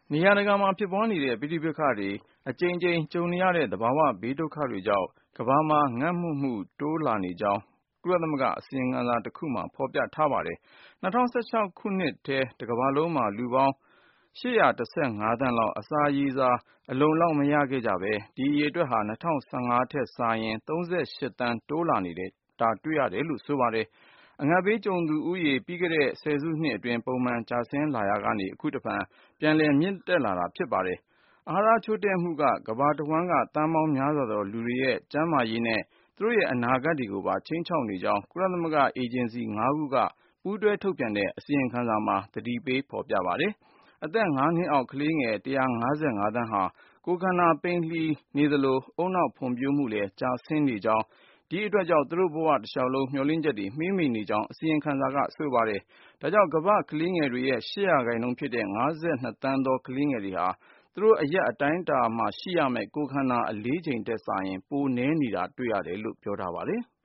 နေရာတကာမှာဖြစ်ပွားနေတဲ့ပဋိပက္ခတွေအကြိမ်ကြိမ်ကြုံနေရတဲ့သဘာဝဘေးဒုက္ခတွေကြောင့်ကမ္ဘာမှာငတ်မွတ်မှုတိုးလာနေကြောင်းကုလသမဂ္ဂအစီရင်ခံစာတစ်ခုမှာဖော်ပြထားပါတယ်။ 2016 ခုနှစ်ထဲတစ်ကမ္ဘာလုံးမှာလူပေါင်း815 သန်းလောက်အစာရေစာအလုံအလောက်မရခဲ့ကြပဲဒီအရေအတွက်ဟာ2015ထက်စာရင်38သန်းတိုးလာနေတာတွေ့ရတယ်လို့ဆိုပါတယ်။ အငတ်ဘေးကြုံသူဦးရေပြီးခဲ့တဲ့ဆယ်စုနှစ်အတွင်းပုံမှန်ကျဆင်းလာရာကနေအခုတဖန်ပြန်လည်မြင့်တက်လာတာဖြစ်ပါတယ်။ အာဟာရချို့တဲ့မှုကကမ္ဘာတဝှမ်းကသန်းပေါင်းများစွာသောလူတွေရဲ့ကျန်းမာရေးနဲ့သူတို့ရဲ့အနာဂတ်တွေကိုပါခြိမ်းခြောက်နေကြောင်းကုလသမဂ္ဂအေဂျင်စီ5ခုကပူးတွဲထုတ်ပြန်တဲ့အစီရင်ခံစာမှာသတိပေးဖော်ပြပါတယ်။ အသက် 5 နှစ်အောက်ကလေးငယ်155သန်းဟာကိုယ်ခန္ဓာပိန်လှီနေသလိုဦးနှောက်ဖွံ့ဖြိုးမှုလည်းကျဆင်းနေကြောင်းဒီအတွက်ကြောင့်သူတို့ဘဝတလျှောက်လုံးမျှော်လင့်ချက်တွေမှေးမှိန်နေကြောင်းအစီရင်ခံစာကဆိုပါတယ်။ ဒါကြောင့်ကမ္ဘာ့ကလေးငယ်တွေရဲ့8% ဖြစ်တဲ့52သန်းသောကလေးငယ်တွေဟာသူတို့အရက်အတိုင်းအတာမှာရှိရမယ့်ကိုယ်ခန္ဓာအလေးချိန်ထက်စာရင်ပိုနည်းနေတာတွေ့ရတယ်လို့ပြောထားပါတယ်။